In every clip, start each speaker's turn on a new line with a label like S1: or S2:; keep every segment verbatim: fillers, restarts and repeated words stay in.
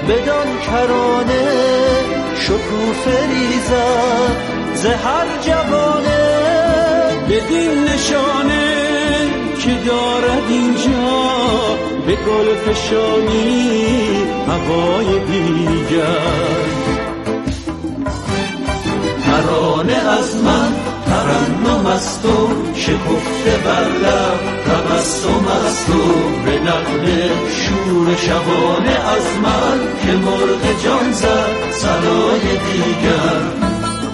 S1: بدان کرانه شکوفه ریزد ز هر جوانه.
S2: بدین نشانه که دارد اینجا به گل فشانی هوای دیگر.
S1: ترانه از من ترنم است و شکفته بر لب تبسم است و به نغمه شور شبانه از من که مرغ جان زد صدای دیگر.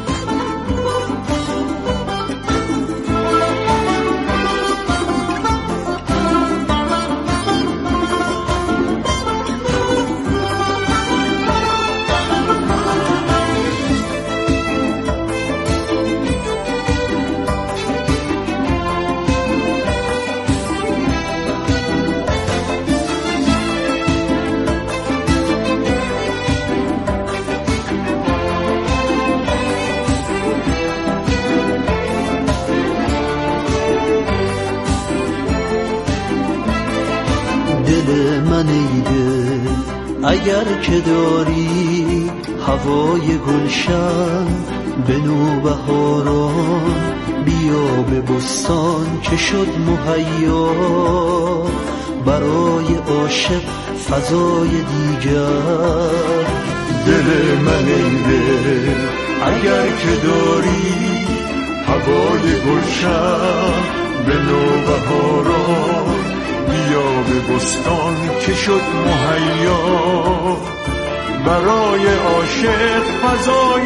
S1: اگر که داری هوای گلشن به نوبهاران بیا به بستان که شد مهیا برای عاشق فضای دیگر.
S3: دل من ای دل اگر که داری هوای گلشن به نوبهاران بیا به بستان که شد مهیا برای عاشق فضای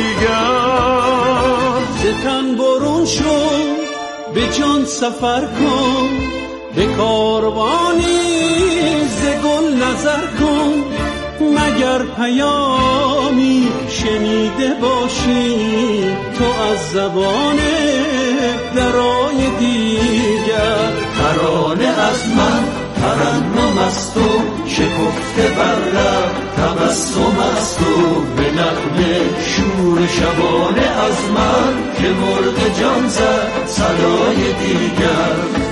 S3: دیگر.
S2: ز تن برون شو به جان سفر کن به کاروانی ز گل نظر کن مگر پیامی شنیده باشی تو از زبان درای دیگر.
S1: ترانه از من ترنم است و شکفته بر لب تبسم است و به نغمه شور شبانه از من که مرغ جان زد صدای دیگر.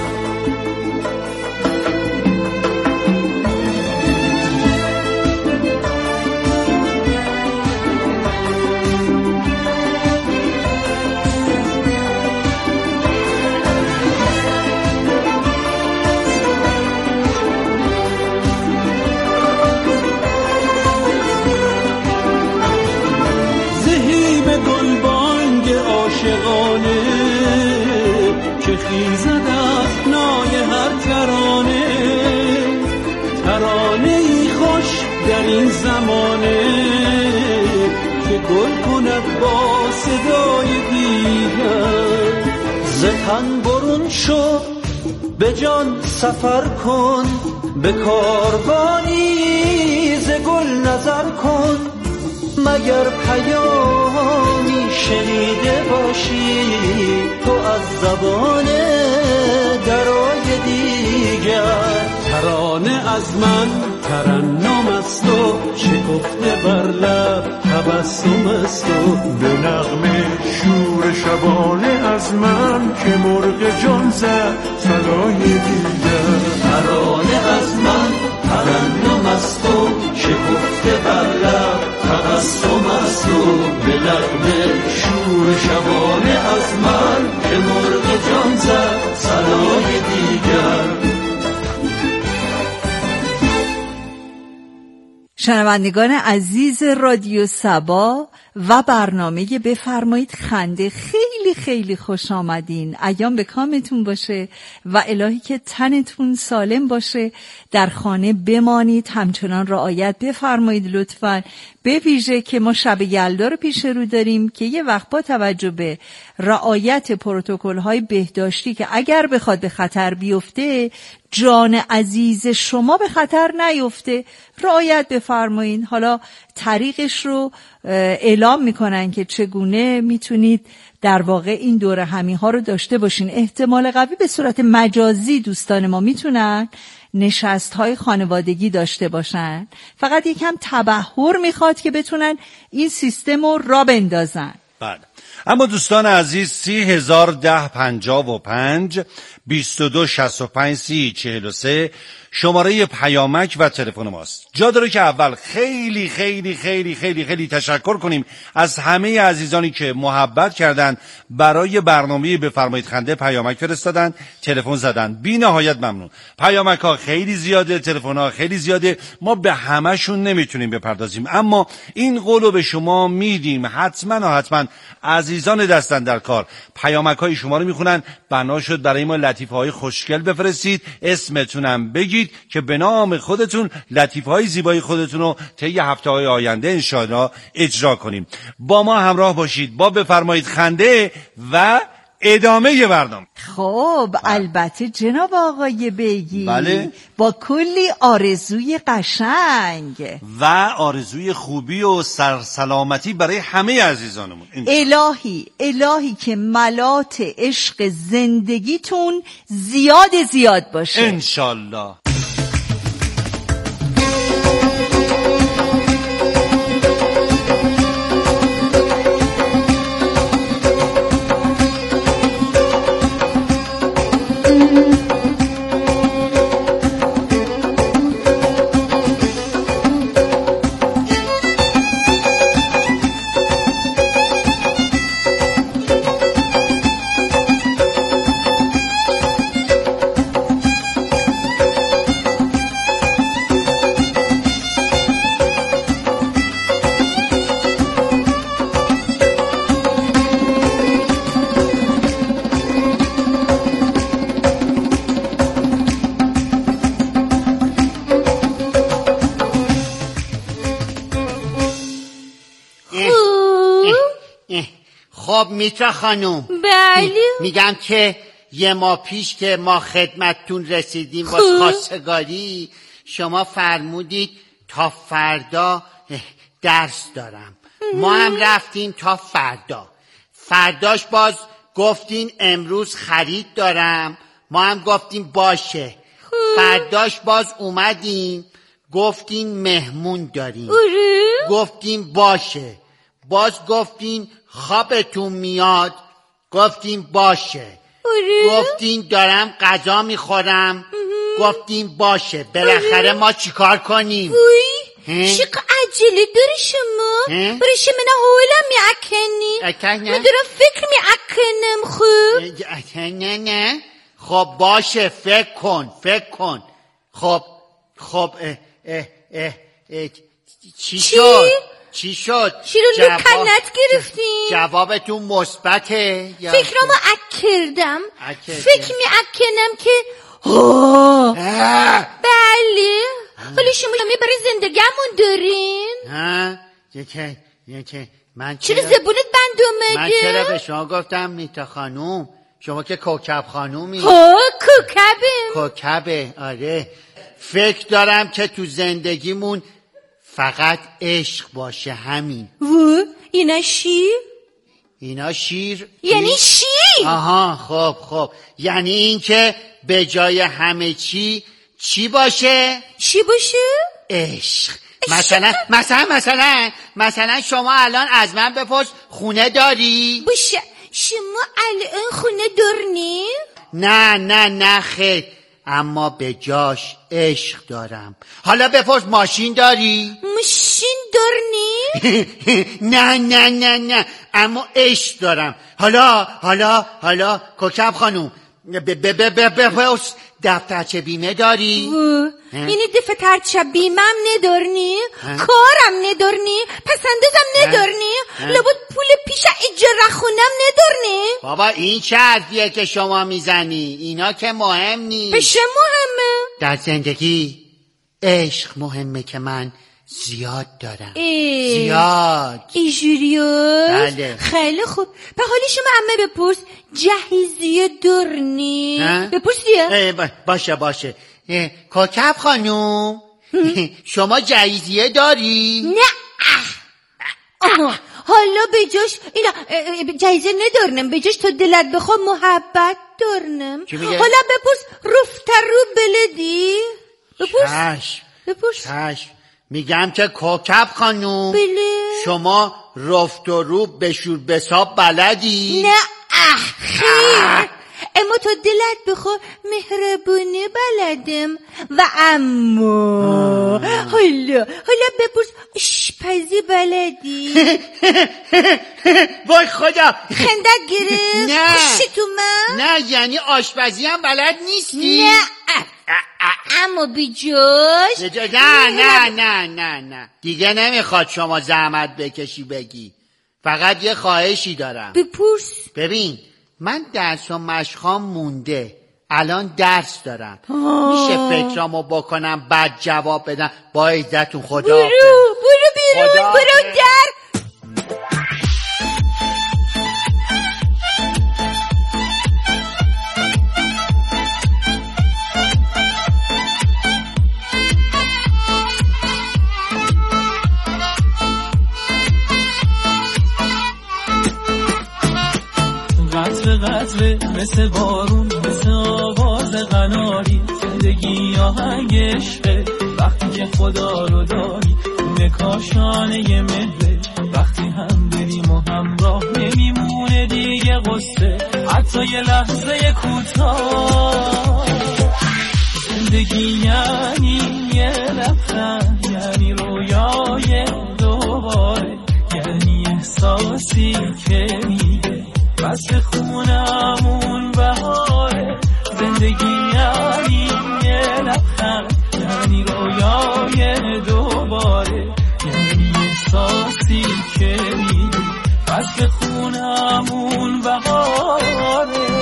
S2: که خیزد از نای هر ترانه ترانه ای خوش در این زمانه که گل کند با صدای دیگر.
S1: ز تن برون شو به جان سفر کن به کاروانی ز گل نظر کن مگر پیامی شنیده باشی تو از زبان درای دیگر.
S2: ترانه از من ترنم است و شکفته بر لب تبسم است و
S3: به نغمه شور شبانه از من که مرغ جان زد صدای دیگر.
S1: ترانه از من ترنم است و شکفته بر لب تبسم است و به نغمه شور شبانه از من که مرغ جان زد صدای دیگر.
S4: شنوندگان عزیز رادیو سبا و برنامه بفرمایید خنده خیلی خیلی خوش آمدین. ایام به کامتون باشه و الهی که تنتون سالم باشه. در خانه بمانید، همچنان رعایت بفرمایید لطفاً. به ویژه که ما شب یلدا رو پیش رو داریم که یه وقت با توجه به رعایت پروتکل‌های بهداشتی که اگر بخواد به خطر بیفته جان عزیز شما به خطر نیفته رعایت بفرمایید. حالا طریقش رو اعلام میکنن که چگونه میتونید در واقع این دوره همی ها رو داشته باشین. احتمال قوی به صورت مجازی دوستان ما میتونن نشست های خانوادگی داشته باشن، فقط یکم تبحر میخواد که بتونن این سیستم رو را بندازن.
S5: بله اما دوستان عزیز سی هزار ده پنجاه و پنج بیست و دو شصت و پنج سی چهل و سه شماره پیامک و تلفن ماست. جا داره که اول خیلی خیلی خیلی خیلی خیلی تشکر کنیم از همه عزیزانی که محبت کردن، برای برنامه بفرمایید خنده پیامک فرستادن، تلفن زدن. بی نهایت ممنون. پیامک ها خیلی زیاده، تلفن ها خیلی زیاده، ما به همشون نمیتونیم بپردازیم، اما این قولو به شما میدیم حتما و حتما عزیزان دستن در کار پیامک های شما رو میخونن. بنا شد برای ما لطیفه های خوشگل بفرستید، اسمتونم بگید که به نام خودتون لطیفه های زیبای خودتون رو طی هفته های آینده انشاءالله اجرا کنیم. با ما همراه باشید با بفرمایید خنده و ادامه برنامه.
S4: خب البته جناب آقای بیگی،
S5: بله،
S4: با کلی آرزوی قشنگ
S5: و آرزوی خوبی و سرسلامتی برای همه عزیزانمون.
S4: الهی الهی که ملات عشق زندگیتون زیاد زیاد باشه
S5: انشالله.
S6: خب میترا خانوم،
S7: بله
S6: میگم که یه ماه پیش که ما خدمتتون رسیدیم واسه خواستگاری، شما فرمودید تا فردا درس دارم. ما هم رفتیم تا فردا. فرداش باز گفتین امروز خرید دارم، ما هم گفتیم باشه. فرداش باز اومدین گفتین مهمون داریم، گفتیم باشه. باز گفتین خوابتون میاد، گفتیم باشه. گفتین دارم غذا میخورم، گفتیم باشه. بالاخره ما چیکار کنیم؟
S7: وی شق عجله داری شما؟ برای شما نه حولم میعکنی؟ من دارم فکر میعکنم. خوب
S6: نه نه خب باشه، فکر کن فکر کن. خب خب اه اه اه اه چی شد؟ چی شد؟
S7: چی رو جواب... لکنت گرفتیم؟
S6: جوابتون مثبته؟
S7: فکرامو اک کردم، فکر می اکنم که بله. ولی شما می برای زندگیمون دارین؟
S6: ها؟ یکی یکی من
S7: چرا زبونت بند اومده؟
S6: من چرا به شما گفتم میتا خانوم؟ شما که کوکب خانومی.
S7: ها کوکبه
S6: کوکبه آره. فکر دارم که تو زندگیمون فقط عشق باشه، همین.
S7: و اینا شیر؟
S6: اینا شیر؟
S7: یعنی شیر؟
S6: آها خب خب یعنی این که به جای همه چی چی باشه؟
S7: چی باشه؟
S6: عشق. مثلا مثلا مثلا مثلا شما الان از من بپرس خونه داری؟
S7: باشه شما الان خونه دارنی؟
S6: نه نه نه خیر، اما به جاش عشق دارم. حالا بپرس ماشین داری؟
S7: ماشین دارنی؟
S6: نه نه نه نه اما عشق دارم. حالا حالا حالا کوکب خانوم بپرس دفترچه بیمه داری؟
S7: یعنی دفترچه بیمه هم ندارنی؟ کارم ندارنی؟ پسندازم ندارنی؟ لابد پول پیش اجاره خونم ندارنی؟
S6: بابا این چه حرفیه که شما میزنی؟ اینا که مهم نیست.
S7: بشه مهمه
S6: در زندگی عشق مهمه که من زیاد دارم.
S7: ای.
S6: زیاد
S7: ایجوریوز؟
S6: بله.
S7: خیلی خوب. به حالی شما امه بپرس جهیزیه دارنی؟ بپرس دیگه.
S6: با باشه باشه. کوکب خانوم شما جهیزیه داری؟
S7: نه آه. حالا به جاش اینا جایزه ندارنم، به جاش تا دلت بخواه محبت دارنم. حالا بپرس رفتر رو بلدی؟ بپرس
S6: چشم
S7: بپرس
S6: چشم. میگم که کوکب خانوم
S7: بله
S6: شما رفت و روب بشور بساب بلدی؟
S7: نه اخیر، اما تو دلت بخور مهربونه بلدم. و اما حالا حالا بپرس آشپزی بلدی؟
S6: وای خدا
S7: خندت گرفت؟
S6: نه
S7: خوشی تو من؟
S6: نه یعنی آشپزی هم بلد نیستی؟
S7: نه اما بیجوش
S6: نه نه نه نه نه دیگه نمیخواد شما زحمت بکشی بگی. فقط یه خواهشی دارم.
S7: بپرس.
S6: ببین من درس و مشقام مونده، الان درس دارم. آه. میشه فکرامو بکنم بعد جواب بدم؟ با عزتون خدا.
S7: برو برو بیرون، برو در.
S8: قطره قطره مثل بارون، مثل آواز قناری، زندگی آهنگ عشقه وقتی که خدا رو داری. خونه کاشانه مهره وقتی هم بریم و همراه نمیمونه دیگه قصه حتی یه لحظه کوتاه. زندگی یعنی یه لبخند، یعنی رویای دوباره، یعنی احساسی که میده بس خونمون بهاره. زندگی یعنی یه لبخند، یعنی رویای دوباره، یعنی احساسی که میده بس خونمون بهاره.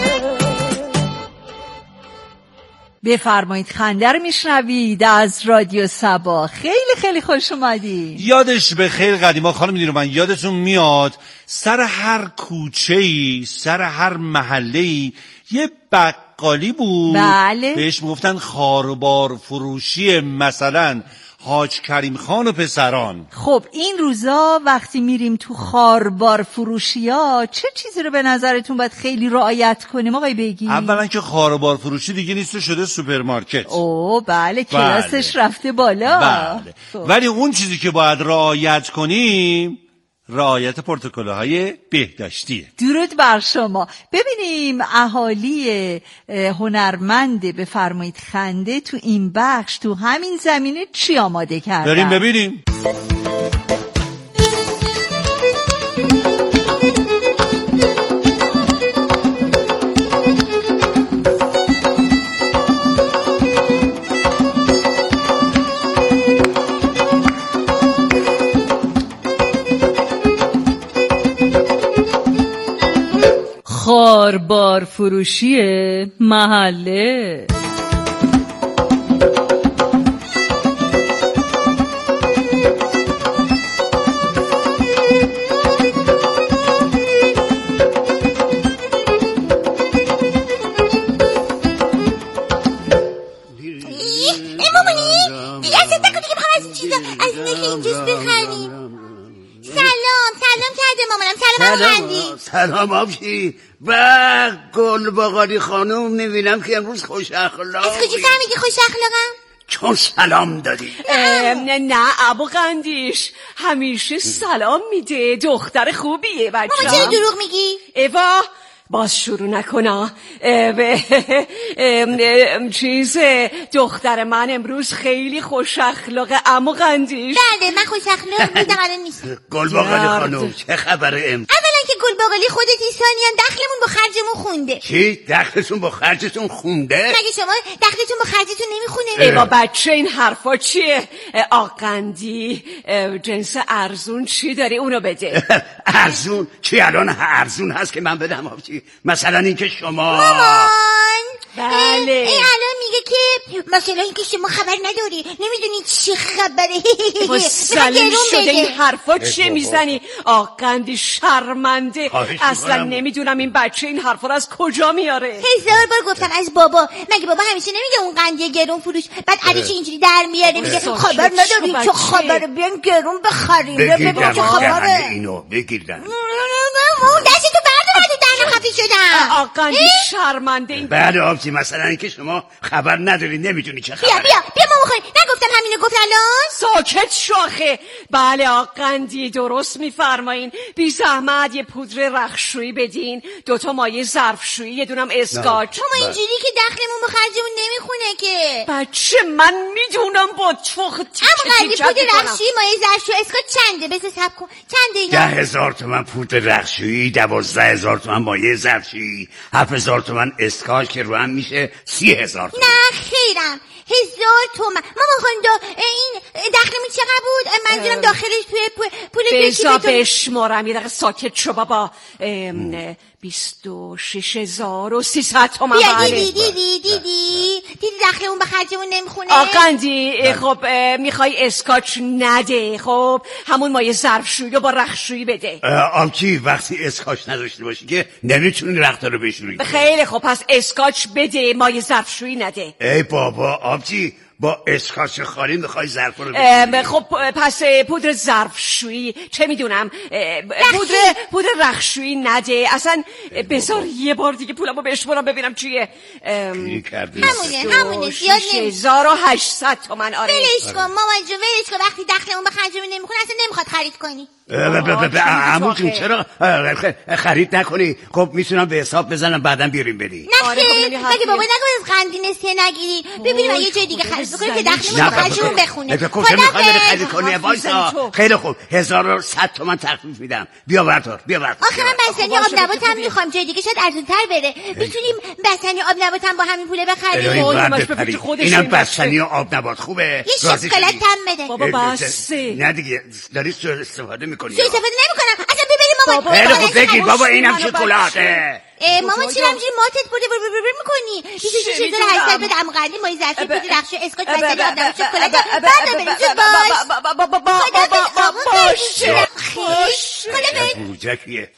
S4: بفرمایید، خنده رو میشنوید از رادیو صبا. خیلی خیلی خوش اومدید.
S5: یادش به خیر قدیما خانم نیرومند، یادتون میاد سر هر کوچه‌ای، سر هر محله‌ای یه بقالی بود.
S4: بله.
S5: بهش میگفتن خاربار فروشی، مثلا حاج کریم خان و پسران.
S4: خب این روزا وقتی میریم تو خاربار فروشی ها چه چیزی رو به نظرتون باید خیلی رعایت کنیم آقای بگی؟
S5: اولا که خاربار فروشی دیگه نیست، شده سوپرمارکت.
S4: اوه بله، کلاسش بله. رفته بالا.
S5: بله. خب. ولی اون چیزی که باید رعایت کنیم رعایت پروتکل‌های بهداشتیه.
S4: درود بر شما. ببینیم اهالی هنرمند بفرمایید خنده تو این بخش تو همین زمینه چی آماده کردن.
S5: بریم ببینیم.
S4: خاربار فروشی محله.
S9: سلام آبشی و گل باقالی خانم، نبینم که امروز خوش اخلاقی.
S7: از کجا فهمیدی خوش اخلاقم؟
S9: چون سلام دادی.
S10: نه نه ابو قندیش همیشه سلام میده، دختر خوبیه بچه.
S7: ماما چرا دروغ میگی؟
S10: ایوا باز شروع نکنا. چیز دختر من امروز خیلی خوش اخلاقه عمو قندیش.
S7: بله من خوش اخلاق بودم الان نیست.
S9: گل باقالی خانم چه خبره ام؟
S7: اولا که گل باقالی خودتی، ثانیاً دخلمون با خرجمون خونده.
S9: چی؟ دخلتون با خرجتون خونده؟
S7: مگه شما دخلتون با خرجتون نمیخونه؟
S10: ایوا بچه این حرفا چیه؟ آقندی جنس ارزون چی داری اونو بده.
S9: ارزون؟ چی الان ارزون هست که من بدم آبجی؟ مثلا اینکه شما
S7: مامان
S10: بله
S7: این الان میگه که مثلا اینکه شما خبر نداری، نمیدونی چی خبره.
S10: مسلم شده این حرفا چه میزنی؟ آقندی شرمنده، اصلا نمیدونم این بچه این حرفا رو از کجا میاره.
S7: هزار بار گفتم از بابا، مگه بابا همیشه نمیگه اون قندی گرون فروش، بعد علیش اینجوری در میاره میگه خبر نداری چه خبره، بیان گرون بخریم.
S9: بگیردن اینو بگیردن
S7: اون دستی تو بردارد در نخفی راضی شدم.
S10: آقندی شرمنده این.
S9: بله آبجی، مثلا اینکه شما خبر نداری، نمیدونی چه خبره.
S7: بیا بیا بیا ما بخوریم. نگفتم همینو گفت الان؟
S10: ساکت شاخه. بله آقندی درست میفرمایین. بی زحمت یه پودر رخشویی بدین، دوتا مایه ظرفشویی، یه دونم اسکاچ.
S7: شما اینجوری که دخلمون به خرجمون نمیخونه که.
S10: بچه من میدونم با تو
S7: اما قدری پودر رخشویی مایه ظرفشویی اسکاچ چنده؟ بذار حساب کن. چنده اینا؟
S9: ده هزار تومن پودر رخشویی، دوازده هزار تومن مایه ظرفشویی، هفت هزار تومن اسکاچ که رو هم میشه سی هزار تومن.
S7: نه خیرم، هزار تومن. مامان خانم این دخلمون چقدر بود؟ منظورم داخلش توی پول
S10: بذار بشمارم. یه دقیقه ساکت شو بابا. بیست و شش هزار و سیصد تومن.
S7: بیا دیدی دیدی دیدی دیدی دخلمون به خرجمون نمیخونه.
S10: آقندی خب میخوای اسکاچ نده، خب همون مایه ظرفشویی رو با رخشویی بده.
S9: آبجی وقتی اسکاچ نداشته باشی که نمیتونی رختا رو بشوری.
S10: خیلی خب پس اسکاچ بده، مایه ظرفشویی نده.
S9: ای بابا آبجی، با اسکاچ خالی میخوای ظرف رو بشوری؟
S10: خب پس پودر ظرفشویی چه میدونم، پودر پودر رخشویی نده اصلا. بذار یه بار دیگه پولمو بشمارم ببینم چیه.
S9: همونه
S7: همونه زیاد
S10: نمیشه. هزار و هشتصد تومن. آره
S7: ولش کن مامان جون، ولش کن. وقتی دخلمون به خرجمون نمیخونه اصلا نمیخواد خرید کنی.
S9: عمو جون چرا خرید نکنی؟ خب میتونم به حساب بزنم بعدم بیاریم بدی.
S7: نه خیر، مگه بابا نگفت از قندی نسیه نگیری؟ ببینیم یه جای دیگه خرید بکنیم که دخلمون به خرجمون بخونه.
S9: خدا میخوای بری خرید کنی؟ وایسا. خیلی خوب، هزار و صد تومن تخفیف میدم. بیا بردار بیا بردار.
S7: آخه من بستنی آب نبات هم میخوام، جای دیگه شاید ارزونتر بره. میتونیم بستنی آب نبات هم با همین پوله بخریم.
S9: اینم بستنی آب نبات خوبه.
S7: یه شکلات هم بده.
S10: بابا بس.
S9: نه دیگه داری سوء استفاده میکنی.
S7: سوء استفاده نمیکنم. اصلا ببریم مامان.
S9: خیلی خوب بگیر بابا، اینم شکلاته.
S7: مامان چرا همینجوری ماتت بوده بر بر بر میکنی؟ بیست و شش هزار و هشتصد بده عمو قلی، مایه ظرفی، پودر رخشویی، اسکاچ، بستنی آب نبات، شکلات. بعد بریم زود باش.
S10: باش
S7: خدا
S9: بوجکیه.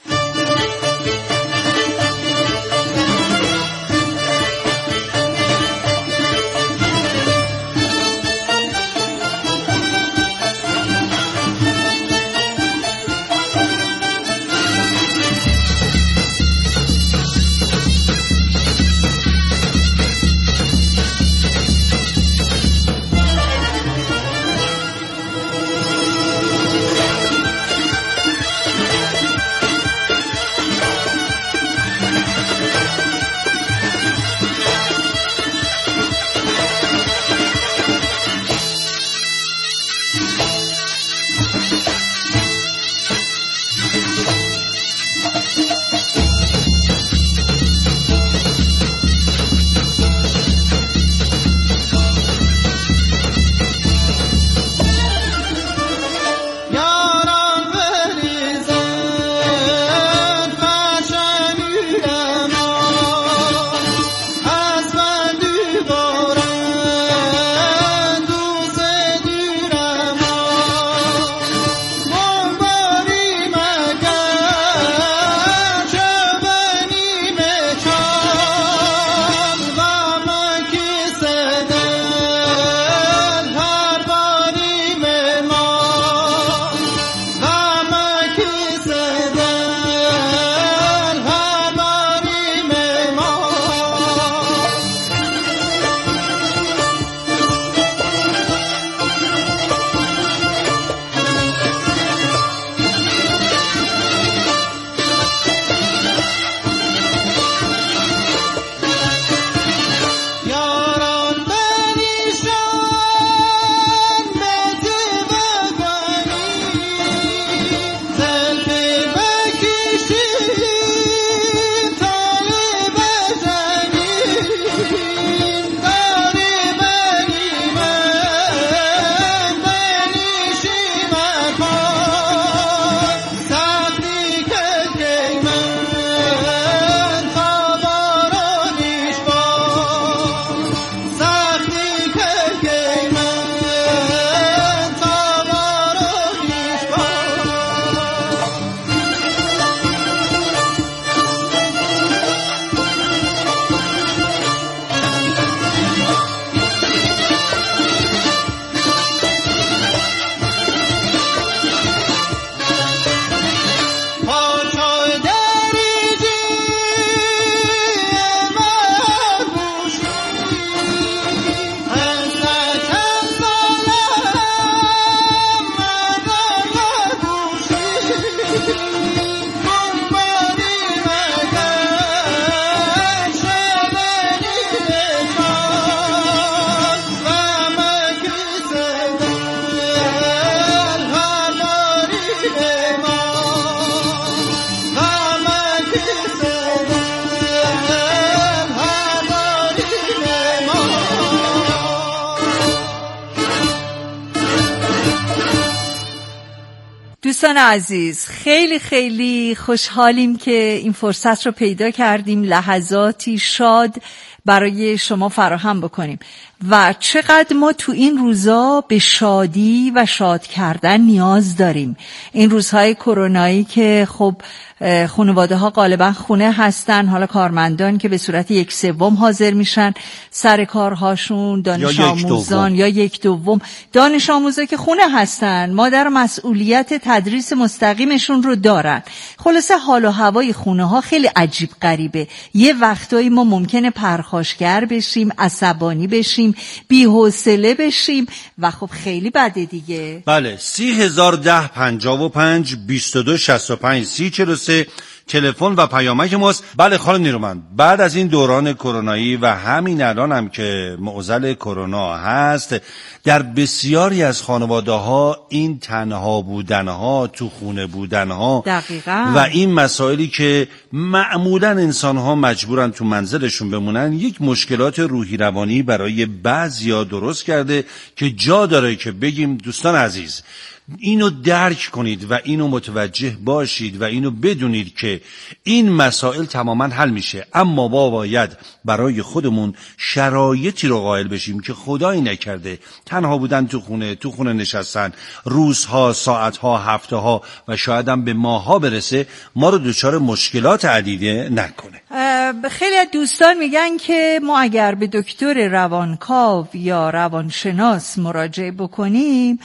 S4: دوستان عزیز، خیلی خیلی خوشحالیم که این فرصت رو پیدا کردیم لحظاتی شاد برای شما فراهم بکنیم و چقدر ما تو این روزا به شادی و شاد کردن نیاز داریم. این روزهای کرونایی که خب خانواده ها غالبا خونه هستن، حالا کارمندان که به صورت یک سوم حاضر میشن سر کارهاشون، دانش آموزان یا یک دوم دانش آموزا که خونه هستن، مادر مسئولیت تدریس مستقیمشون رو دارن. خلاصه حال و هوای خونه ها خیلی عجیب غریبه. یه وقتایی ما ممکنه پرخاشگر بشیم، عصبانی بشیم، بی‌حوصله بشیم و خب خیلی بده دیگه.
S5: بله، سی هزار ده پنجاه و پنج بیست و دو شصت و پنج سی چهل و سه تلفن و پیامک ماست. بله خانم نیرومند، بعد از این دوران کرونایی و همین الان هم که معضل کرونا هست، در بسیاری از خانواده ها این تنها بودن ها، تو خونه بودن ها
S4: دقیقاً
S5: و این مسائلی که معمولا انسان ها مجبورن تو منزلشون بمونن، یک مشکلات روحی روانی برای بعضیا درست کرده که جا داره که بگیم دوستان عزیز اینو درک کنید و اینو متوجه باشید و اینو بدونید که این مسائل تماما حل میشه، اما ما باید برای خودمون شرایطی رو قائل بشیم که خدایی نکرده تنها بودن تو خونه تو خونه نشستن روزها، ساعتها، هفتهها و شاید هم به ماها برسه ما رو دچار مشکلات عدیده نکنه.
S4: خیلی از دوستان میگن که ما اگر به دکتر روانکاو یا روانشناس مراجعه بکنیم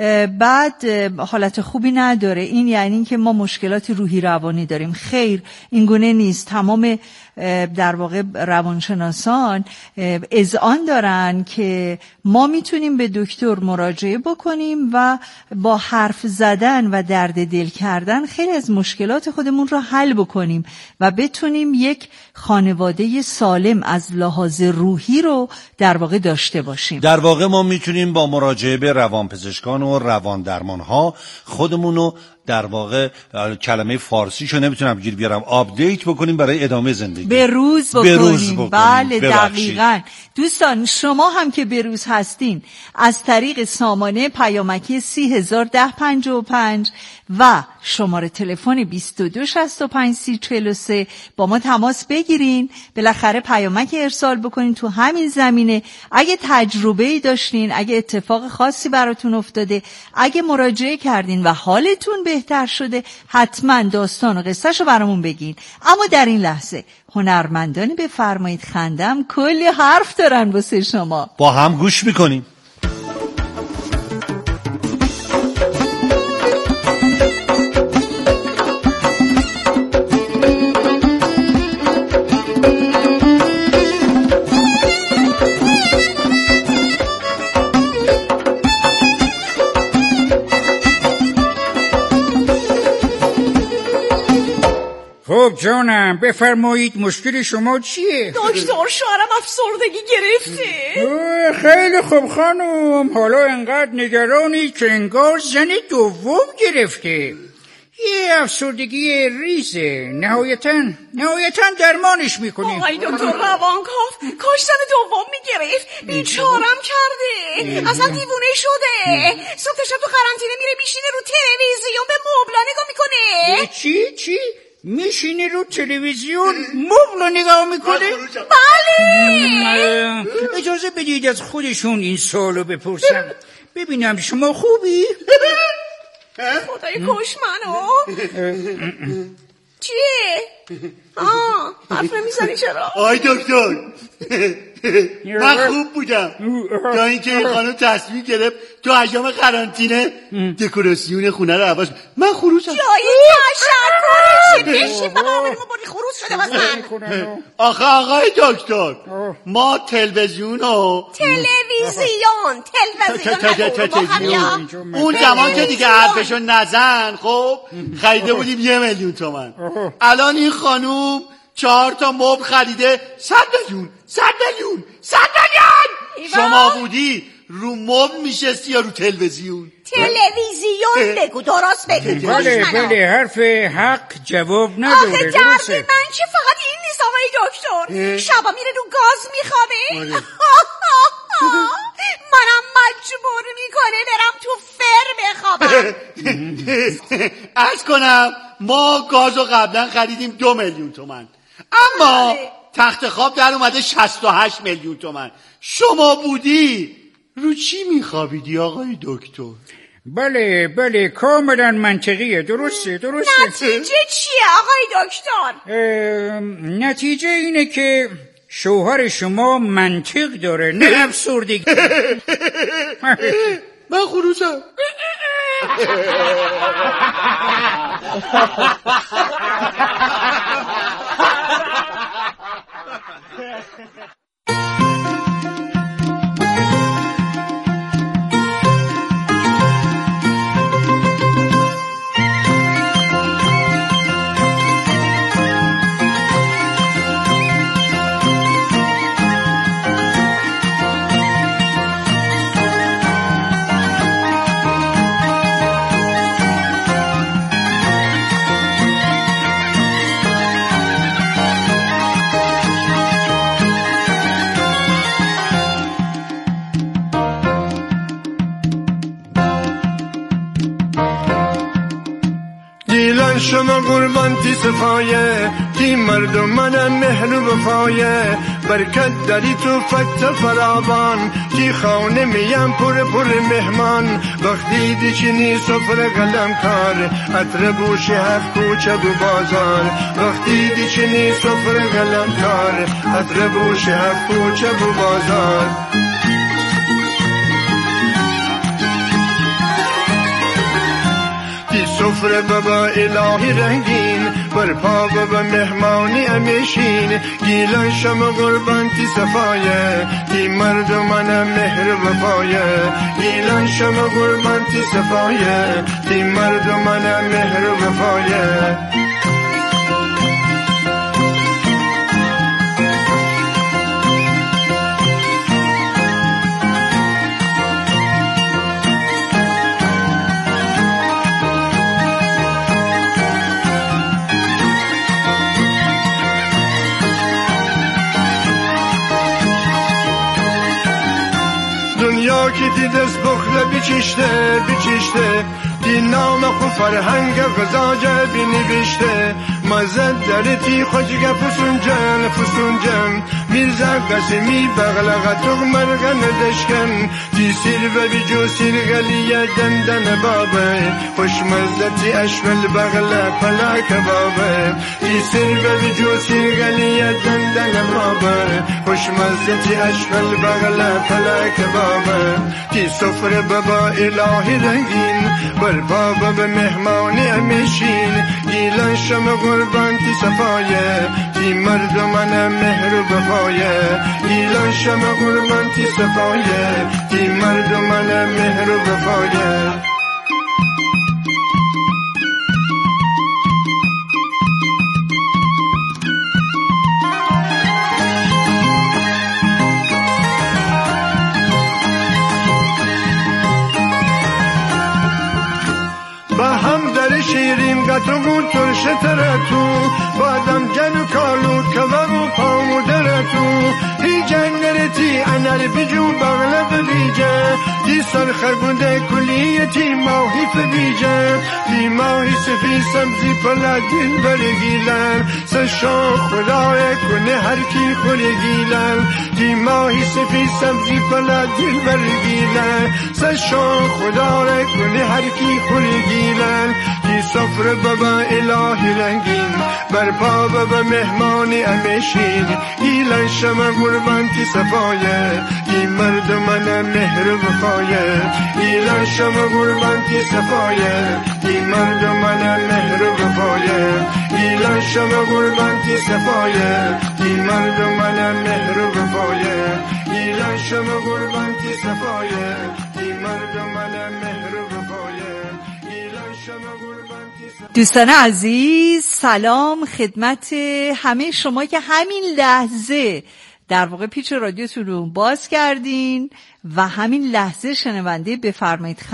S4: بعد حالت خوبی نداره، این یعنی که ما مشکلات روحی روانی داریم. خیر، این گونه نیست. تمام در واقع روانشناسان اذعان دارن که ما میتونیم به دکتر مراجعه بکنیم و با حرف زدن و درد دل کردن خیلی از مشکلات خودمون رو حل بکنیم و بتونیم یک خانواده سالم از لحاظ روحی رو در واقع داشته باشیم.
S5: در واقع ما میتونیم با مراجعه به روانپزشکان و روان درمان ها خودمون رو در واقع کلمه فارسیشو نمیتونم گیر بیارم آپدیت بکنیم برای ادامه زندگی،
S4: به روز بکنیم.
S5: بروز بکنیم.
S4: بله دقیقاً. دوستان شما هم که به روز هستین از طریق سامانه پیامکی سی هزار ده پنجاه و پنج و شماره تلفن بیست و دو شصت و پنج سی چهل و سه با ما تماس بگیرین، بالاخره پیامک ارسال بکنین تو همین زمینه. اگه تجربه‌ای داشتین، اگه اتفاق خاصی براتون افتاده، اگه مراجعه کردین و حالتون بهتر شده، حتما داستان و قصهشو برامون بگین. اما در این لحظه هنرمندان بفرمایید خندم کلی حرف دارن واسه شما،
S5: با هم گوش میکنیم.
S11: خب جانم بفرمایید مشکل شما چیه؟
S10: دکتر شوهرم افسردگی گرفته.
S11: خیلی خوب خانم، حالا انقدر نگرانی که انگار زن دوم گرفته. یه افسردگی ریزه، نهایتاً نهایتاً درمانش میکنیم.
S10: آقای دکتر روانکاو کاش زن دوم میگرفت، بیچارم کرده، اصلا دیوونه شده. صبح تا شب تو قرنطینه میره میشینه رو تلویزیون به مبلا نگاه میکنه.
S11: چی چی میشینه رو تلویزیون مبل نگاه میکنه؟
S10: بله.
S11: اجازه بدید از خودشون این سوالو بپرسم. ببینم شما خوبی؟
S10: خدای کش منو. چیه؟ آه حرف نمیزنی چرا؟
S6: آی دکتر من خوب بودم تا اینکه این خانم تصمیم گرفت تو ایام قرنطینه دکوراسیون خونه رو عوض. من خروج شدم.
S10: جایی تشکرشه بشی فقط ما بودی خروج شده واسن.
S6: آخه آقای دکتر ما تلویزیون و
S10: تلویزیون تلویزیون
S6: اون زمان که دیگه حرفشو نزن خب خریده بودیم یه میلیون تومن. الان این خانوم چهار تا مبل خریده صد میلیون صد میلیون صد میلیون. شما بودی رو مبل میشستی یا رو تلویزیون؟
S10: تلویزیون بگو، درست بگو.
S11: بله بله حرف حق جواب نداره.
S10: آخه درد من که فقط این نیست آقای دکتر، شبا میره رو گاز میخوابه. منم مجبور میکنه برم تو فر بخوابم.
S6: عرض کنم ما گازو قبلا خریدیم دو میلیون تومن، اما تخت خواب در اومده شصت و هشت میلیون تومن. شما بودی رو چی میخوابیدی آقای دکتر؟
S11: بله بله کاملا منطقیه، درسته درسته.
S10: نتیجه چیه آقای دکتر؟
S11: نتیجه اینه که شوهر شما منطق داره نه افسردگی.
S6: من خروسم.
S3: شما قربان تی صفایه تی مردم منم مهر و وفایه برکت داری تو فتح فراوان تی خانه میم پر پر مهمان وقتی دیچینی سفره قلم کار عطر بوش هفت کوچه و بازار وقتی دیچینی سفره قلم کار عطر بوش هفت کوچه و بازار سفره بابا الهی رنگین برپا بابا مهمانی امیشین گیلان شما قربان تی صفایه تی مردمانم مهر وفایه گیلان شما قربان تی صفایه تی مردمانم مهر وفایه دنیا که تی دست بخله بچشته بچشته تی نام خو فرهنگ غزاجه بنوشته مزد در تی خوشگه فسونجن فسونجن میرزا قسمی بغلغتوغ مرغن دشکن تی سیر و بیجو سیر غلیه دندن بابه خوشمزدی اشول بغل پلا کبابه تی سیر و بیجو سیر غلیه دندن بابه خوشمزدی اشول بغل پلا کبابه تی سفره بابا الهی رنگین بر بابا به مهمانی امیشین گیلان شما قربان تی صفایه تی مردمانم مهر و وفایه گیلان شما قربان تی صفایه تی مردمانم مهر و وفایه شیریم گتو ترشه ترتو بادم جنو کالو کباب و پامو درتو ای جنگرتی انر بیجو بغلب بیجه تی سرخر بوده کلیه تی ماهی فبیجه تی ماهی سفی سبزی پلا دل برگیلن سشا خدای کنه هر کی خورگیلن تی ماهی سفی سبزی پلا دل برگیلن سشا خدای کنه هر کی خورگیلن تی سفره بابا الهی رنگین برپا بابا مهمانی امیشین گیلن شما قربان تی صفایه تی مردمانم مهر و وفایه گیلن شما قربان تی صفایه تی مردمانم مهر و وفایه گیلن شما قربان تی صفایه تی مردمانم مهر و وفایه گیلن شما قربان تی صفایه تی مردمانم مهر و وفایه گیلن شما قربان تی صفایه.
S4: دوستان عزیز سلام خدمت همه شما که همین لحظه در واقع پیچ رادیوتون رو باز کردین و همین لحظه شنونده بفرمایید